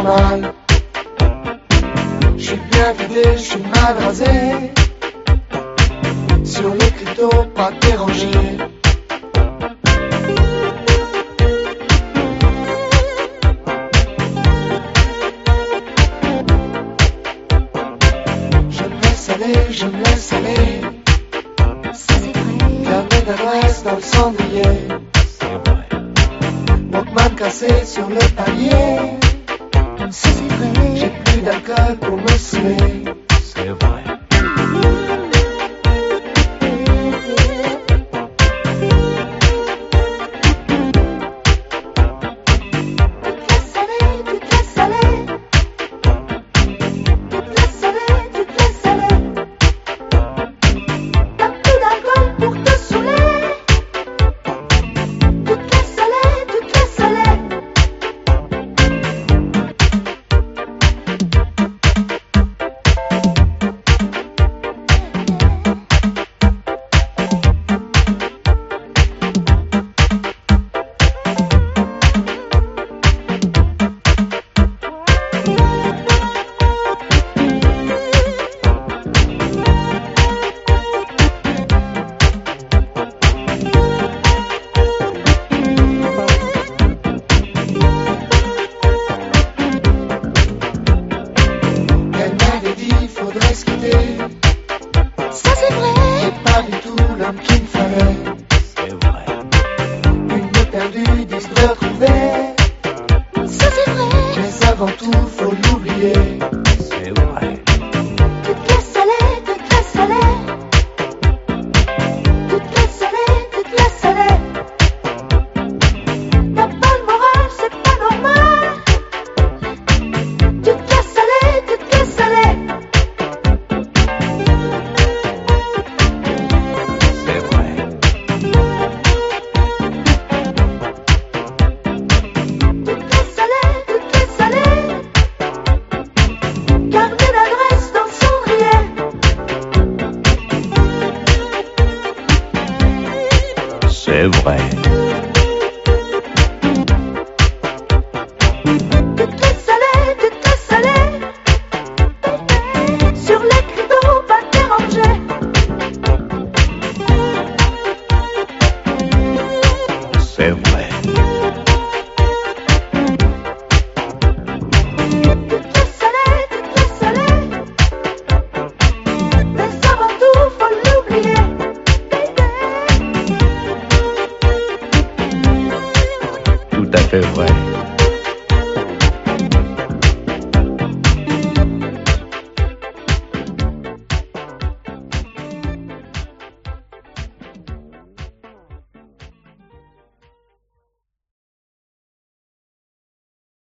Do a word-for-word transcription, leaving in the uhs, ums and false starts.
normal. Je suis bien vidé, je suis mal rasé. Sur les cryptos, pas dérangé. Je me laisse aller, je me laisse aller. Ça c'est vrai. Carnet d'adresse dans le cendrier. Walkman cassé sur le palier. Ça c'est vrai. J'ai plus d'alcool pour me saouler. C'est vrai. Ça c'est vrai. C'est pas du tout l'homme qu'il me fallait. C'est vrai. Une de perdue, dix de retrouvée. Ça c'est vrai. Mais avant tout, faut l'oublier. C'est vrai. Tu te laisses aller, tu te laisses aller. Tu te laisses aller, tu te laisses aller. T'as pas le moral, c'est pas normal. Tu te laisses aller, tu te laisses aller. C'est vrai. Tu te laisses aller, tu te laisses aller. Carnet d'adresse dans le cendrier. C'est vrai. Tu te laisses aller, tu te laisses aller. Sur les cryptos, pas te déranger. C'est vrai. Tu te laisses aller, tu te laisses aller. Mais avant tout, faut l'oublier. Tout à fait vrai.